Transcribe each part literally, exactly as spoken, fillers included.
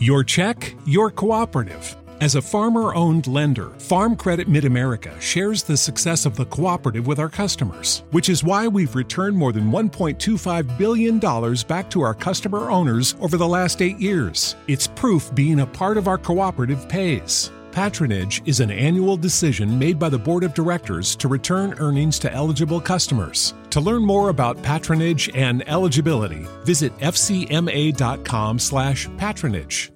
Your check, your cooperative. As a farmer-owned lender, Farm Credit Mid-America shares the success of the cooperative with our customers, which is why we've returned more than one point two five billion dollars back to our customer owners over the last eight years. It's proof being a part of our cooperative pays. Patronage is an annual decision made by the Board of Directors to return earnings to eligible customers. To learn more about patronage and eligibility, visit f c m a dot com slash patronage.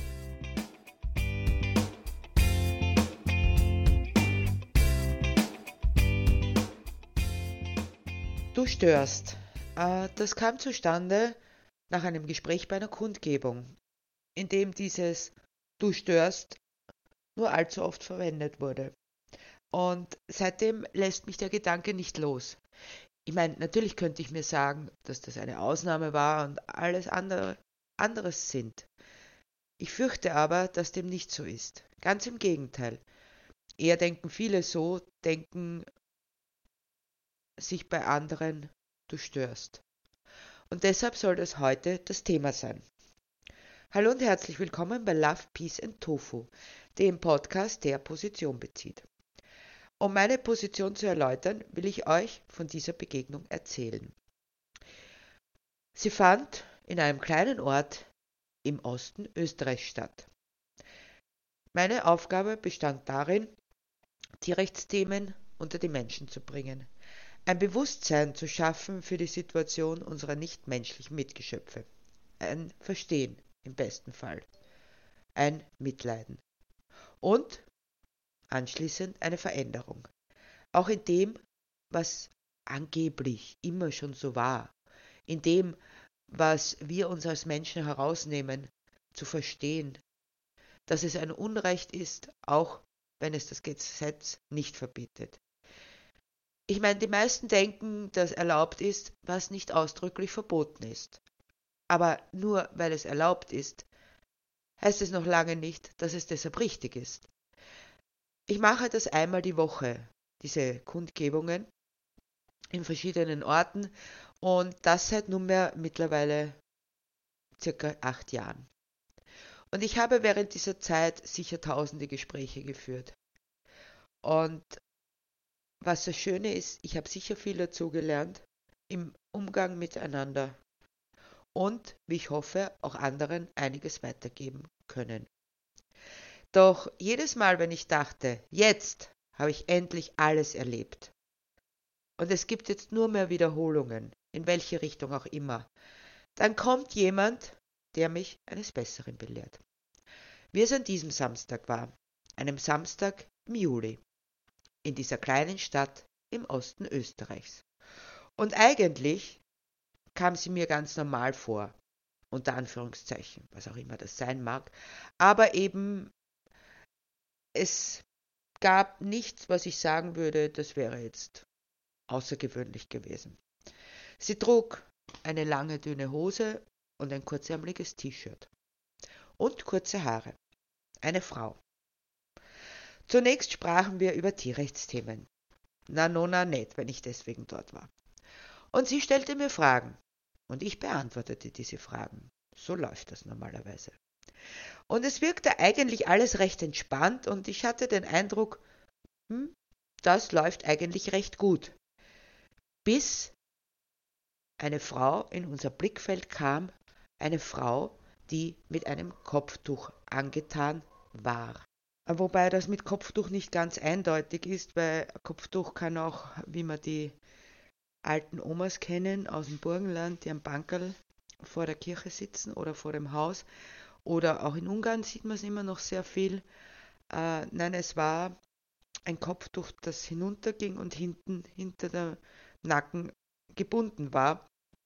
Du störst. Äh, das kam zustande nach einem Gespräch bei einer Kundgebung, in dem dieses Du störst nur allzu oft verwendet wurde. Und seitdem lässt mich der Gedanke nicht los. Ich meine, natürlich könnte ich mir sagen, dass das eine Ausnahme war und alles andere anderes sind. Ich fürchte aber, dass dem nicht so ist. Ganz im Gegenteil. Eher denken viele so, denken sich bei anderen, du störst. Und deshalb soll das heute das Thema sein. Hallo und herzlich willkommen bei Love, Peace and Tofu, dem Podcast, der Position bezieht. Um meine Position zu erläutern, will ich euch von dieser Begegnung erzählen. Sie fand in einem kleinen Ort im Osten Österreichs statt. Meine Aufgabe bestand darin, Tierrechtsthemen unter die Menschen zu bringen, ein Bewusstsein zu schaffen für die Situation unserer nichtmenschlichen Mitgeschöpfe, ein Verstehen im besten Fall, ein Mitleiden und anschließend eine Veränderung, auch in dem, was angeblich immer schon so war, in dem, was wir uns als Menschen herausnehmen, zu verstehen, dass es ein Unrecht ist, auch wenn es das Gesetz nicht verbietet. Ich meine, die meisten denken, dass erlaubt ist, was nicht ausdrücklich verboten ist. Aber nur weil es erlaubt ist, heißt es noch lange nicht, dass es deshalb richtig ist. Ich mache das einmal die Woche, diese Kundgebungen in verschiedenen Orten und das seit nunmehr mittlerweile circa acht Jahren. Und ich habe während dieser Zeit sicher tausende Gespräche geführt. Und was das Schöne ist, ich habe sicher viel dazugelernt im Umgang miteinander und, wie ich hoffe, auch anderen einiges weitergeben können. Doch jedes Mal, wenn ich dachte, jetzt habe ich endlich alles erlebt und es gibt jetzt nur mehr Wiederholungen, in welche Richtung auch immer, dann kommt jemand, der mich eines Besseren belehrt. Wie es an diesem Samstag war, einem Samstag im Juli, in dieser kleinen Stadt im Osten Österreichs. Und eigentlich kam sie mir ganz normal vor, unter Anführungszeichen, was auch immer das sein mag, aber eben es gab nichts, was ich sagen würde, das wäre jetzt außergewöhnlich gewesen. Sie trug eine lange, dünne Hose und ein kurzärmeliges T-Shirt und kurze Haare. Eine Frau. Zunächst sprachen wir über Tierrechtsthemen. Na, no, na, nicht, wenn ich deswegen dort war. Und sie stellte mir Fragen und ich beantwortete diese Fragen. So läuft das normalerweise. Und es wirkte eigentlich alles recht entspannt und ich hatte den Eindruck, hm, das läuft eigentlich recht gut. Bis eine Frau in unser Blickfeld kam, eine Frau, die mit einem Kopftuch angetan war. Wobei das mit Kopftuch nicht ganz eindeutig ist, weil Kopftuch kann auch, wie wir die alten Omas kennen aus dem Burgenland, die am Bankerl vor der Kirche sitzen oder vor dem Haus, oder auch in Ungarn sieht man es immer noch sehr viel. Äh, nein, es war ein Kopftuch, das hinunterging und hinten hinter dem Nacken gebunden war.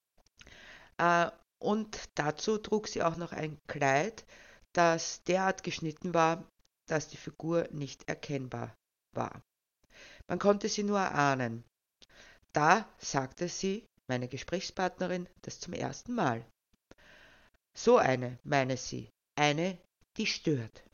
Äh, und dazu trug sie auch noch ein Kleid, das derart geschnitten war, dass die Figur nicht erkennbar war. Man konnte sie nur erahnen. Da sagte sie, meine Gesprächspartnerin, das zum ersten Mal. So eine, meine sie, eine, die stört.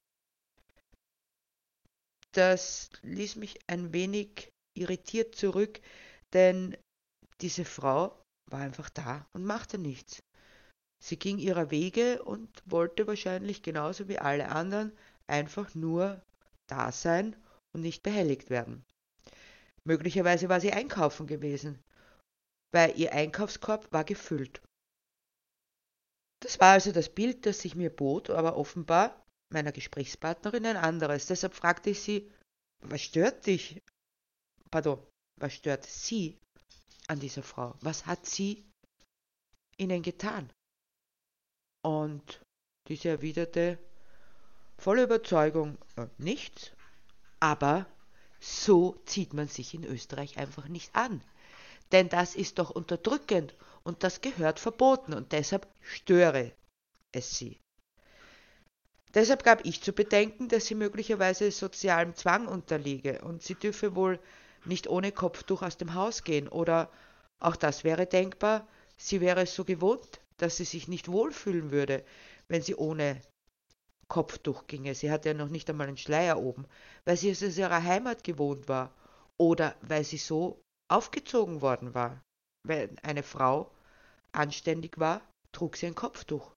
Das ließ mich ein wenig irritiert zurück, denn diese Frau war einfach da und machte nichts. Sie ging ihrer Wege und wollte wahrscheinlich genauso wie alle anderen einfach nur da sein und nicht behelligt werden. Möglicherweise war sie einkaufen gewesen, weil ihr Einkaufskorb war gefüllt. Das war also das Bild, das sich mir bot, aber offenbar meiner Gesprächspartnerin ein anderes. Deshalb fragte ich sie, was stört dich, pardon, was stört Sie an dieser Frau? Was hat sie Ihnen getan? Und diese erwiderte voller Überzeugung, äh, nichts, aber so zieht man sich in Österreich einfach nicht an. Denn das ist doch unterdrückend und das gehört verboten und deshalb störe es sie. Deshalb gab ich zu bedenken, dass sie möglicherweise sozialem Zwang unterliege und sie dürfe wohl nicht ohne Kopftuch aus dem Haus gehen oder, auch das wäre denkbar, sie wäre es so gewohnt, dass sie sich nicht wohlfühlen würde, wenn sie ohne Kopftuch ginge. Sie hatte ja noch nicht einmal einen Schleier oben, weil sie es aus ihrer Heimat gewohnt war oder weil sie so aufgezogen worden war. Wenn eine Frau anständig war, trug sie ein Kopftuch.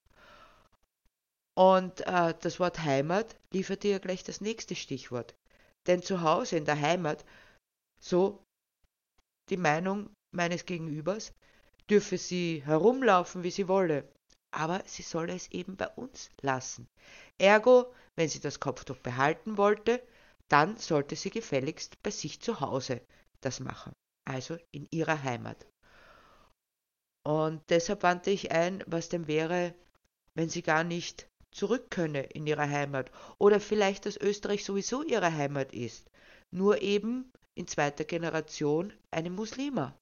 Und äh, das Wort Heimat lieferte ja gleich das nächste Stichwort. Denn zu Hause in der Heimat, so die Meinung meines Gegenübers, dürfe sie herumlaufen, wie sie wolle. Aber sie solle es eben bei uns lassen. Ergo, wenn sie das Kopftuch behalten wollte, dann sollte sie gefälligst bei sich zu Hause das machen, also in ihrer Heimat. Und deshalb wandte ich ein, was denn wäre, wenn sie gar nicht zurück könne in ihre Heimat oder vielleicht, dass Österreich sowieso ihre Heimat ist, nur eben in zweiter Generation eine Muslima.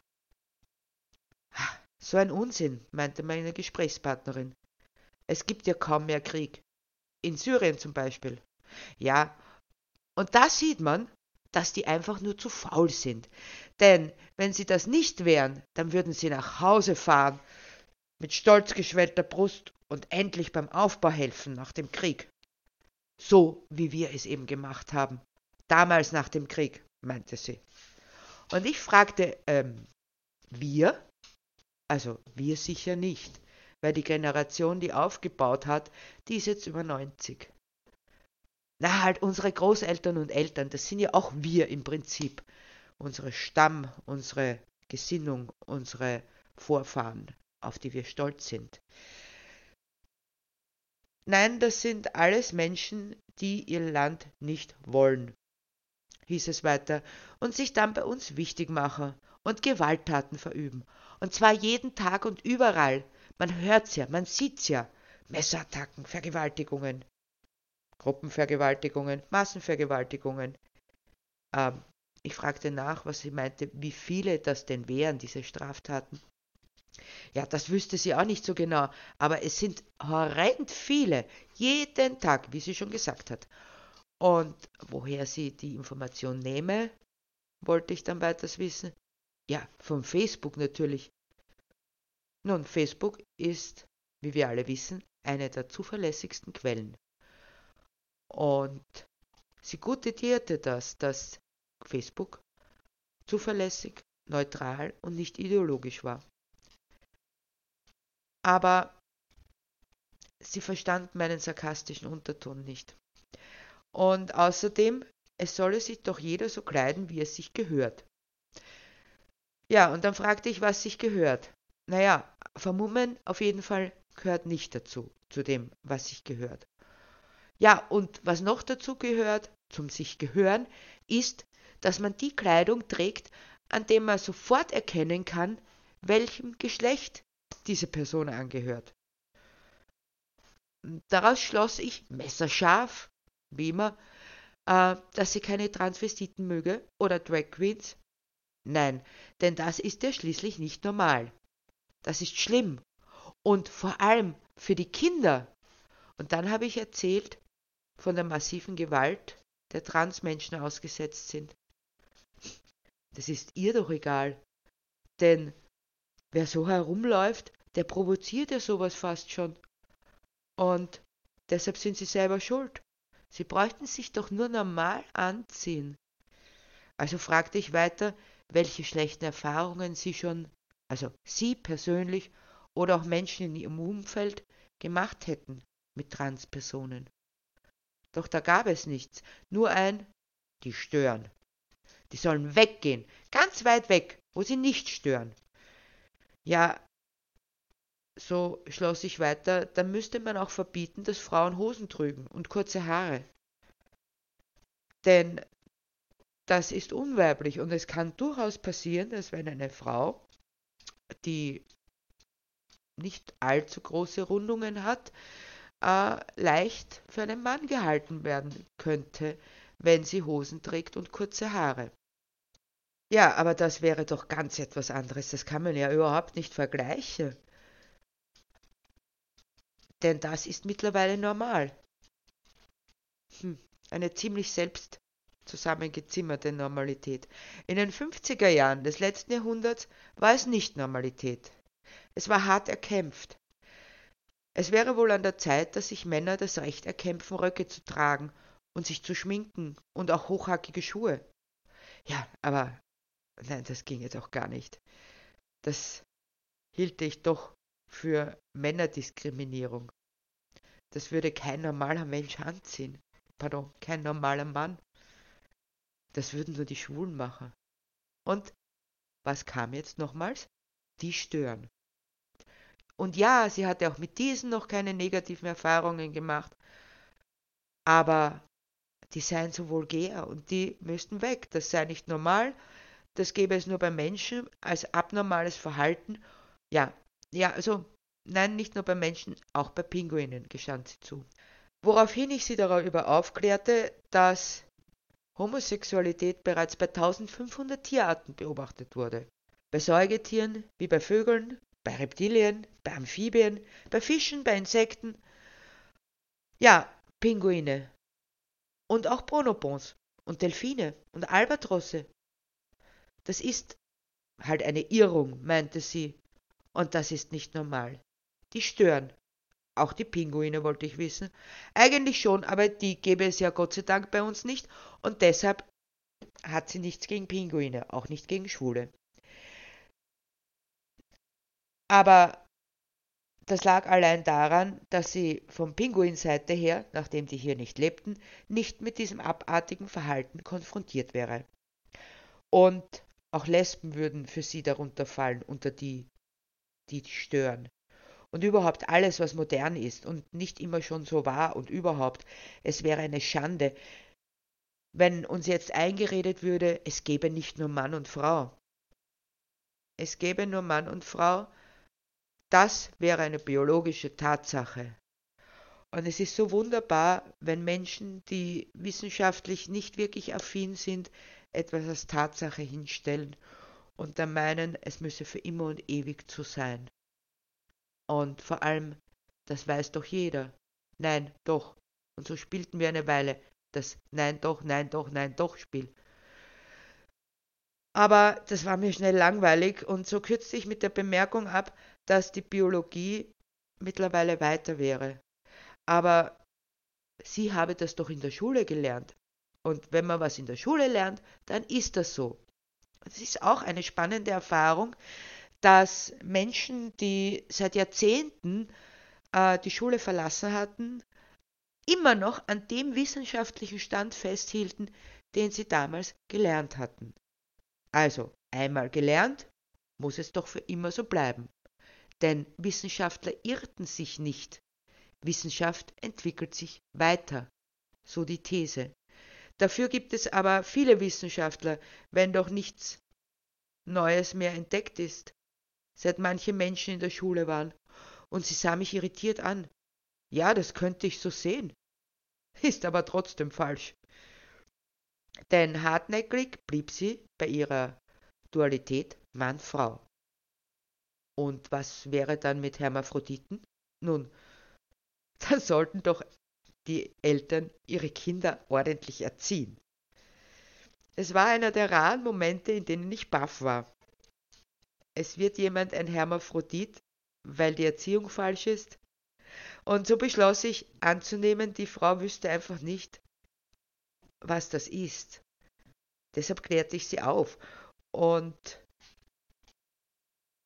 So ein Unsinn, meinte meine Gesprächspartnerin. Es gibt ja kaum mehr Krieg. In Syrien zum Beispiel. Ja, und da sieht man, dass die einfach nur zu faul sind. Denn wenn sie das nicht wären, dann würden sie nach Hause fahren, mit stolz geschwellter Brust und endlich beim Aufbau helfen nach dem Krieg. So wie wir es eben gemacht haben. Damals nach dem Krieg, meinte sie. Und ich fragte, ähm, wir? Also wir sicher nicht, weil die Generation, die aufgebaut hat, die ist jetzt über neunzig. Na halt, unsere Großeltern und Eltern, das sind ja auch wir im Prinzip. Unsere Stamm, unsere Gesinnung, unsere Vorfahren, auf die wir stolz sind. Nein, das sind alles Menschen, die ihr Land nicht wollen, hieß es weiter, und sich dann bei uns wichtig machen und Gewalttaten verüben. Und zwar jeden Tag und überall. Man hört's ja, man sieht's ja. Messerattacken, Vergewaltigungen, Gruppenvergewaltigungen, Massenvergewaltigungen. Ähm, ich fragte nach, was sie meinte, wie viele das denn wären, diese Straftaten. Ja, das wüsste sie auch nicht so genau, aber es sind horrend viele, jeden Tag, wie sie schon gesagt hat. Und woher sie die Information nehme, wollte ich dann weiters wissen. Ja, von Facebook natürlich. Nun, Facebook ist, wie wir alle wissen, eine der zuverlässigsten Quellen. Und sie gutierte das, dass Facebook zuverlässig, neutral und nicht ideologisch war. Aber sie verstand meinen sarkastischen Unterton nicht. Und außerdem, es solle sich doch jeder so kleiden, wie es sich gehört. Ja, und dann fragte ich, was sich gehört. Naja, vermummen auf jeden Fall gehört nicht dazu, zu dem, was sich gehört. Ja, und was noch dazu gehört, zum sich gehören, ist, dass man die Kleidung trägt, an dem man sofort erkennen kann, welchem Geschlecht diese Person angehört. Daraus schloss ich, messerscharf, wie immer, äh, dass sie keine Transvestiten möge oder Drag Queens. Nein, denn das ist ja schließlich nicht normal. Das ist schlimm. Und vor allem für die Kinder. Und dann habe ich erzählt von der massiven Gewalt, der Transmenschen ausgesetzt sind. Das ist ihr doch egal. Denn wer so herumläuft, der provoziert ja sowas fast schon. Und deshalb sind sie selber schuld. Sie bräuchten sich doch nur normal anziehen. Also fragte ich weiter, welche schlechten Erfahrungen sie schon, also sie persönlich oder auch Menschen in ihrem Umfeld gemacht hätten mit Transpersonen. Doch da gab es nichts, nur ein, die stören. Die sollen weggehen, ganz weit weg, wo sie nicht stören. Ja, so schloss ich weiter, dann müsste man auch verbieten, dass Frauen Hosen trügen und kurze Haare. Denn das ist unweiblich und es kann durchaus passieren, dass wenn eine Frau, die nicht allzu große Rundungen hat, äh, leicht für einen Mann gehalten werden könnte, wenn sie Hosen trägt und kurze Haare. Ja, aber das wäre doch ganz etwas anderes, das kann man ja überhaupt nicht vergleichen. Denn das ist mittlerweile normal. Hm, eine ziemlich selbst zusammengezimmerte Normalität. In den fünfziger Jahren des letzten Jahrhunderts war es nicht Normalität. Es war hart erkämpft. Es wäre wohl an der Zeit, dass sich Männer das Recht erkämpfen, Röcke zu tragen und sich zu schminken und auch hochhackige Schuhe. Ja, aber nein, das ginge doch gar nicht. Das hielte ich doch für Männerdiskriminierung. Das würde kein normaler Mensch anziehen. Pardon, kein normaler Mann. Das würden nur die Schwulen machen. Und was kam jetzt nochmals? Die stören. Und ja, sie hatte auch mit diesen noch keine negativen Erfahrungen gemacht, aber die seien so vulgär und die müssten weg. Das sei nicht normal, das gäbe es nur bei Menschen als abnormales Verhalten. Ja, ja, also nein, nicht nur bei Menschen, auch bei Pinguinen, gestand sie zu. Woraufhin ich sie darüber aufklärte, dass Homosexualität bereits bei eintausendfünfhundert Tierarten beobachtet wurde. Bei Säugetieren wie bei Vögeln, bei Reptilien, bei Amphibien, bei Fischen, bei Insekten. Ja, Pinguine. Und auch Bonobos und Delfine und Albatrosse. Das ist halt eine Irrung, meinte sie. Und das ist nicht normal. Die stören. Auch die Pinguine, wollte ich wissen. Eigentlich schon, aber die gäbe es ja Gott sei Dank bei uns nicht. Und deshalb hat sie nichts gegen Pinguine, auch nicht gegen Schwule. Aber das lag allein daran, dass sie von Pinguinseite her, nachdem die hier nicht lebten, nicht mit diesem abartigen Verhalten konfrontiert wäre. Und auch Lesben würden für sie darunter fallen, unter die, die stören. Und überhaupt alles, was modern ist und nicht immer schon so war und überhaupt, es wäre eine Schande, wenn uns jetzt eingeredet würde, es gäbe nicht nur Mann und Frau. Es gäbe nur Mann und Frau, das wäre eine biologische Tatsache. Und es ist so wunderbar, wenn Menschen, die wissenschaftlich nicht wirklich affin sind, etwas als Tatsache hinstellen und dann meinen, es müsse für immer und ewig so sein. Und vor allem, das weiß doch jeder. Nein, doch. Und so spielten wir eine Weile das Nein, doch, nein, doch, nein, doch Spiel. Aber das war mir schnell langweilig und so kürzte ich mit der Bemerkung ab, dass die Biologie mittlerweile weiter wäre. Aber sie habe das doch in der Schule gelernt. Und wenn man was in der Schule lernt, dann ist das so. Es ist auch eine spannende Erfahrung, dass Menschen, die seit Jahrzehnten äh, die Schule verlassen hatten, immer noch an dem wissenschaftlichen Stand festhielten, den sie damals gelernt hatten. Also, einmal gelernt, muss es doch für immer so bleiben. Denn Wissenschaftler irrten sich nicht. Wissenschaft entwickelt sich weiter. So die These. Dafür gibt es aber viele Wissenschaftler, wenn doch nichts Neues mehr entdeckt ist, seit manche Menschen in der Schule waren. Und sie sah mich irritiert an. Ja, das könnte ich so sehen. Ist aber trotzdem falsch. Denn hartnäckig blieb sie bei ihrer Dualität Mann-Frau. Und was wäre dann mit Hermaphroditen? Nun, dann sollten doch die Eltern ihre Kinder ordentlich erziehen. Es war einer der raren Momente, in denen ich baff war. Es wird jemand ein Hermaphrodit, weil die Erziehung falsch ist. Und so beschloss ich anzunehmen, die Frau wüsste einfach nicht, was das ist. Deshalb klärte ich sie auf. Und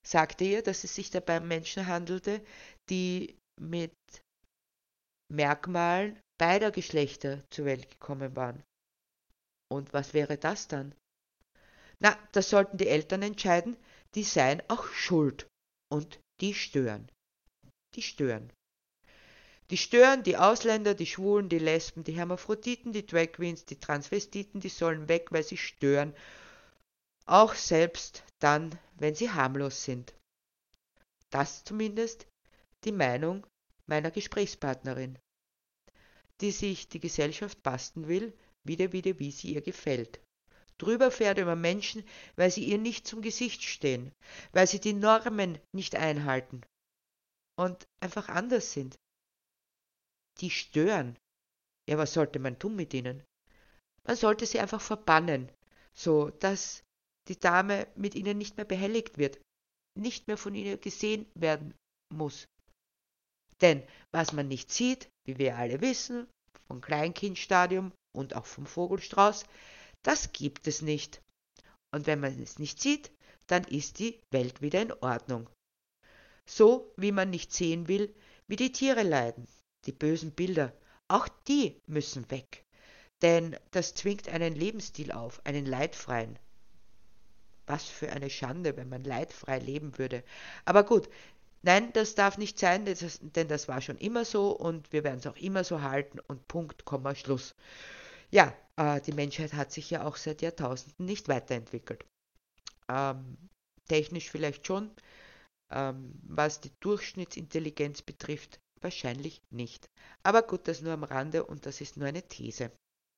sagte ihr, dass es sich dabei um Menschen handelte, die mit Merkmalen beider Geschlechter zur Welt gekommen waren. Und was wäre das dann? Na, das sollten die Eltern entscheiden, die seien auch schuld. Und die stören. Die stören. Die stören die Ausländer, die Schwulen, die Lesben, die Hermaphroditen, die Drag Queens, die Transvestiten, die sollen weg, weil sie stören. Auch selbst dann, wenn sie harmlos sind. Das zumindest die Meinung meiner Gesprächspartnerin, die sich die Gesellschaft basteln will, wieder wieder wie sie ihr gefällt. Drüber fährt über Menschen, weil sie ihr nicht zum Gesicht stehen, weil sie die Normen nicht einhalten und einfach anders sind. Die stören. Ja, was sollte man tun mit ihnen? Man sollte sie einfach verbannen, so dass die Dame mit ihnen nicht mehr behelligt wird, nicht mehr von ihnen gesehen werden muss. Denn was man nicht sieht, wie wir alle wissen, vom Kleinkindstadium und auch vom Vogelstrauß, das gibt es nicht. Und wenn man es nicht sieht, dann ist die Welt wieder in Ordnung. So wie man nicht sehen will, wie die Tiere leiden, die bösen Bilder, auch die müssen weg. Denn das zwingt einen Lebensstil auf, einen leidfreien. Was für eine Schande, wenn man leidfrei leben würde. Aber gut, nein, das darf nicht sein, das, denn das war schon immer so und wir werden es auch immer so halten und Punkt, Komma, Schluss. Ja, äh, die Menschheit hat sich ja auch seit Jahrtausenden nicht weiterentwickelt. Ähm, technisch vielleicht schon, ähm, was die Durchschnittsintelligenz betrifft, wahrscheinlich nicht. Aber gut, das nur am Rande und das ist nur eine These.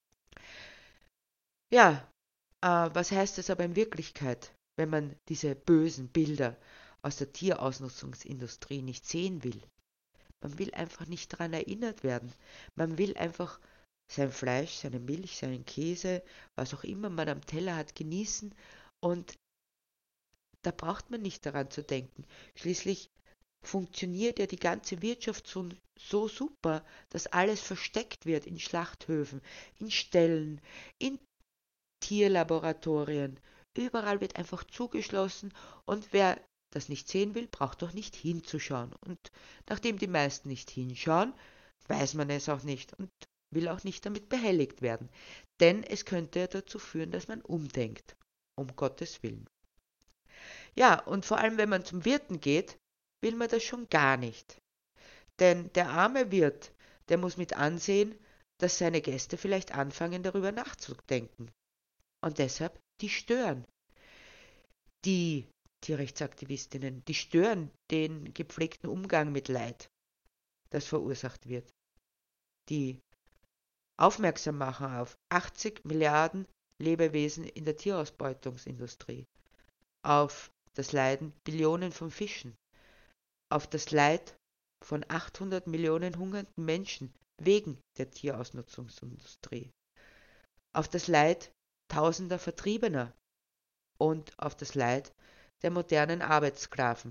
Ja, äh, was heißt das aber in Wirklichkeit, wenn man diese bösen Bilder aus der Tierausnutzungsindustrie nicht sehen will? Man will einfach nicht daran erinnert werden. Man will einfach sein Fleisch, seine Milch, seinen Käse, was auch immer man am Teller hat, genießen und da braucht man nicht daran zu denken. Schließlich funktioniert ja die ganze Wirtschaft so, so super, dass alles versteckt wird in Schlachthöfen, in Ställen, in Tierlaboratorien. Überall wird einfach zugeschlossen und wer das nicht sehen will, braucht doch nicht hinzuschauen. Und nachdem die meisten nicht hinschauen, weiß man es auch nicht und will auch nicht damit behelligt werden. Denn es könnte ja dazu führen, dass man umdenkt. Um Gottes Willen. Ja, und vor allem, wenn man zum Wirten geht, will man das schon gar nicht. Denn der arme Wirt, der muss mit ansehen, dass seine Gäste vielleicht anfangen, darüber nachzudenken. Und deshalb, die stören. Die Tierrechtsaktivistinnen, die stören den gepflegten Umgang mit Leid, das verursacht wird. Die aufmerksam machen auf achtzig Milliarden Lebewesen in der Tierausbeutungsindustrie, auf das Leiden Billionen von Fischen, auf das Leid von achthundert Millionen hungernden Menschen wegen der Tierausnutzungsindustrie, auf das Leid tausender Vertriebener und auf das Leid der modernen Arbeitssklaven.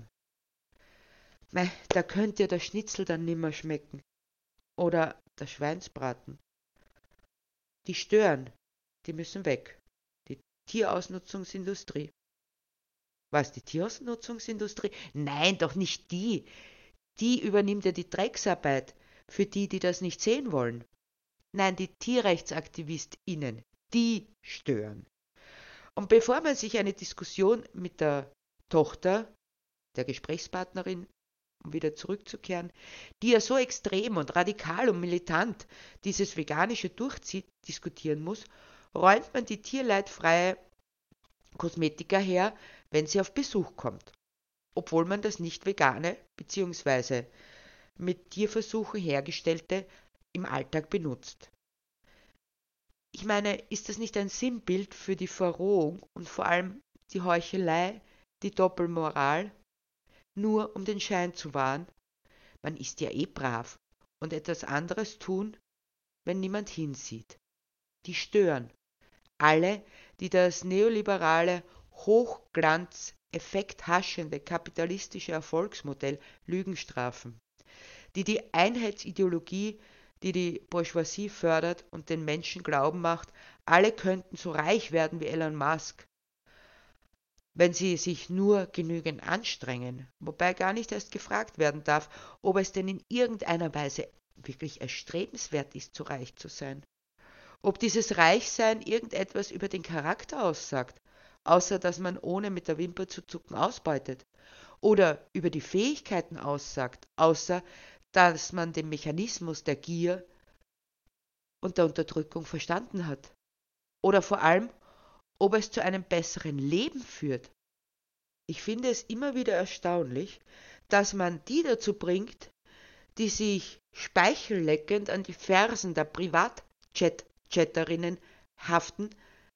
Mei, da könnt ihr das Schnitzel dann nimmer schmecken oder das Schweinsbraten. Die stören, die müssen weg. Die Tierausnutzungsindustrie. Was, die Tierausnutzungsindustrie? Nein, doch nicht die. Die übernimmt ja die Drecksarbeit für die, die das nicht sehen wollen. Nein, die TierrechtsaktivistInnen, die stören. Und bevor man sich eine Diskussion mit der Tochter, der Gesprächspartnerin, um wieder zurückzukehren, die ja so extrem und radikal und militant dieses Veganische durchzieht, diskutieren muss, räumt man die tierleidfreie Kosmetika her, wenn sie auf Besuch kommt, obwohl man das nicht vegane bzw. mit Tierversuchen hergestellte im Alltag benutzt. Ich meine, ist das nicht ein Sinnbild für die Verrohung und vor allem die Heuchelei, die Doppelmoral, nur um den Schein zu wahren? Man ist ja eh brav und etwas anderes tun, wenn niemand hinsieht. Die stören. Alle, die das neoliberale, Hochglanz, effekthaschende kapitalistische Erfolgsmodell Lügen strafen, die die Einheitsideologie, die die Bourgeoisie fördert und den Menschen glauben macht, alle könnten so reich werden wie Elon Musk. wenn sie sich nur genügend anstrengen, wobei gar nicht erst gefragt werden darf, ob es denn in irgendeiner Weise wirklich erstrebenswert ist, so reich zu sein. Ob dieses Reichsein irgendetwas über den Charakter aussagt, außer dass man ohne mit der Wimper zu zucken ausbeutet, oder über die Fähigkeiten aussagt, außer dass man den Mechanismus der Gier und der Unterdrückung verstanden hat, oder vor allem, ob es zu einem besseren Leben führt. Ich finde es immer wieder erstaunlich, dass man die dazu bringt, die sich speichelleckend an die Fersen der Privatchat-Chatterinnen haften,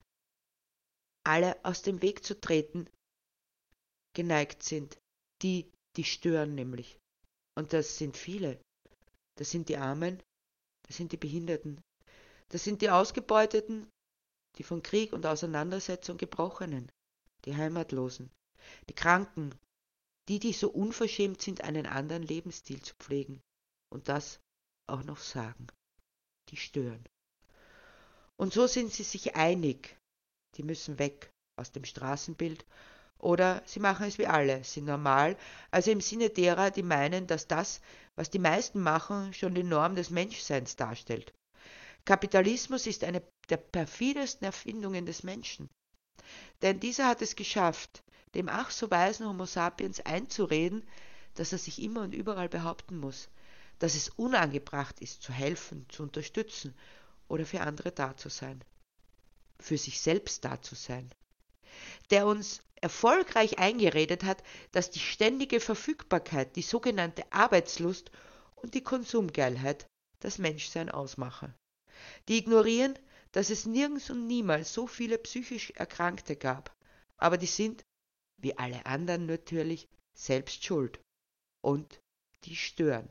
alle aus dem Weg zu treten, geneigt sind. Die, die stören nämlich. Und das sind viele. Das sind die Armen, das sind die Behinderten, das sind die Ausgebeuteten, die von Krieg und Auseinandersetzung Gebrochenen, die Heimatlosen, die Kranken, die, die so unverschämt sind, einen anderen Lebensstil zu pflegen und das auch noch sagen. Die stören. Und so sind sie sich einig, die müssen weg aus dem Straßenbild, oder sie machen es wie alle, sind normal, also im Sinne derer, die meinen, dass das, was die meisten machen, schon die Norm des Menschseins darstellt. Kapitalismus ist eine der perfidesten Erfindungen des Menschen. Denn dieser hat es geschafft, dem ach so weisen Homo sapiens einzureden, dass er sich immer und überall behaupten muss, dass es unangebracht ist, zu helfen, zu unterstützen oder für andere da zu sein, für sich selbst da zu sein. Der uns erfolgreich eingeredet hat, dass die ständige Verfügbarkeit, die sogenannte Arbeitslust und die Konsumgeilheit das Menschsein ausmache. Die ignorieren, dass es nirgends und niemals so viele psychisch Erkrankte gab, aber die sind, wie alle anderen natürlich, selbst schuld. Und die stören.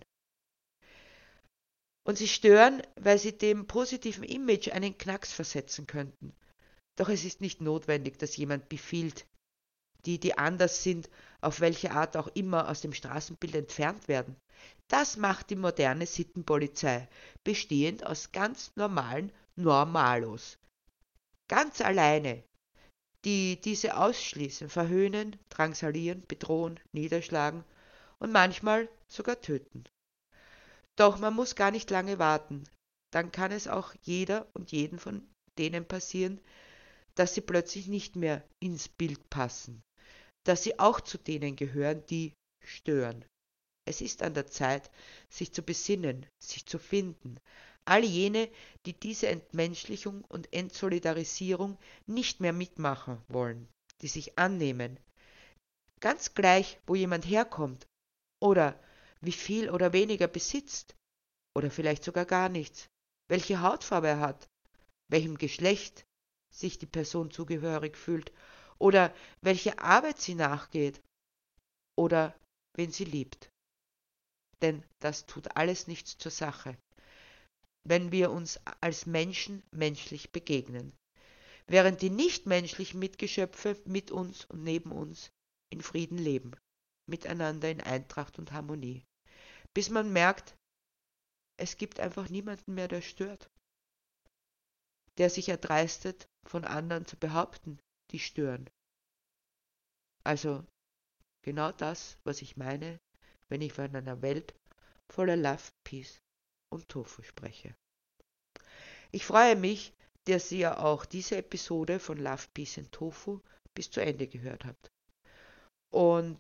Und sie stören, weil sie dem positiven Image einen Knacks versetzen könnten. Doch es ist nicht notwendig, dass jemand befiehlt, die, die anders sind, auf welche Art auch immer aus dem Straßenbild entfernt werden. Das macht die moderne Sittenpolizei, bestehend aus ganz normalen Normalos. Ganz alleine, die diese ausschließen, verhöhnen, drangsalieren, bedrohen, niederschlagen und manchmal sogar töten. Doch man muss gar nicht lange warten, dann kann es auch jeder und jeden von denen passieren, dass sie plötzlich nicht mehr ins Bild passen, dass sie auch zu denen gehören, die stören. Es ist an der Zeit, sich zu besinnen, sich zu finden. All jene, die diese Entmenschlichung und Entsolidarisierung nicht mehr mitmachen wollen, die sich annehmen. Ganz gleich, wo jemand herkommt oder wie viel oder weniger besitzt oder vielleicht sogar gar nichts, welche Hautfarbe er hat, welchem Geschlecht sich die Person zugehörig fühlt oder welche Arbeit sie nachgeht oder wen sie liebt. Denn das tut alles nichts zur Sache, wenn wir uns als Menschen menschlich begegnen, während die nichtmenschlichen Mitgeschöpfe mit uns und neben uns in Frieden leben, miteinander in Eintracht und Harmonie, bis man merkt, es gibt einfach niemanden mehr, der stört, der sich erdreistet, von anderen zu behaupten, die stören. Also genau das, was ich meine, wenn ich von einer Welt voller Love, Peace und Tofu spreche. Ich freue mich, dass ihr auch diese Episode von Love, Peace and Tofu bis zu Ende gehört habt. Und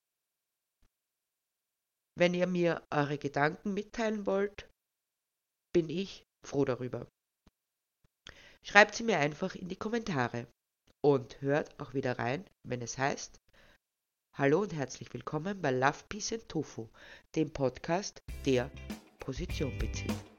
wenn ihr mir eure Gedanken mitteilen wollt, bin ich froh darüber. Schreibt sie mir einfach in die Kommentare und hört auch wieder rein, wenn es heißt: Hallo und herzlich willkommen bei Love, Peace and Tofu, dem Podcast, der Position bezieht.